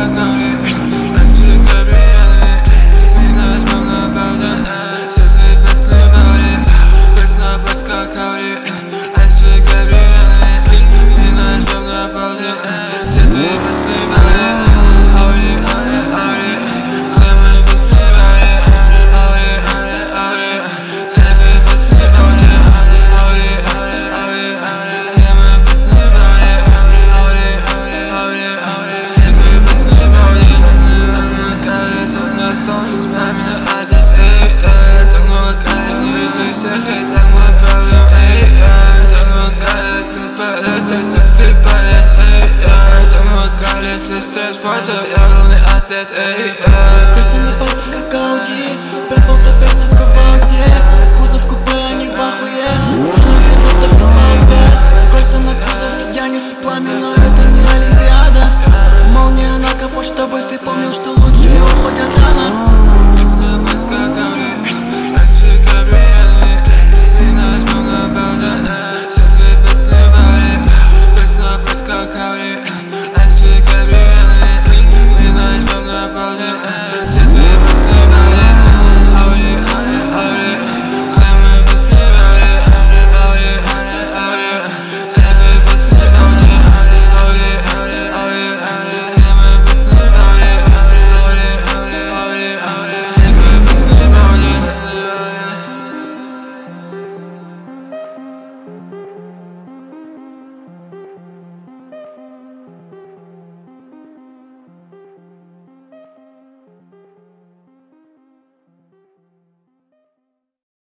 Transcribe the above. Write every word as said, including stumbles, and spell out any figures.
как коври. Танцуй каприями, меня возьмем на паузу. Все твои песни баври, пульс на пульс как коври. Танцуй каприями, меня возьмем на паузу. Все твои песни баври, аури, аури, аури. Все мои песни баври, аури, аури, аури. Все твои песни баври, аури, аури, аури. Все мои песни баври, аури, аури, аури, аури. Все твои песни баври. Каждый звук на стол, с вами на азис, эй, эй. Так много колец, не вижу всех, и так мы правим, эй, эй. Так много колец, как полез, и всех ты полез, эй, эй. Так много колец, и стресс, фото, я главный атлет, эй, эй. Кольца на пальцах, как Ауди, Пепл, опять, сука, в ауте. Кузов купе, они в ахуе. Нужно видно, что без мозга. Кольца на кузов, я несу пламя, но это не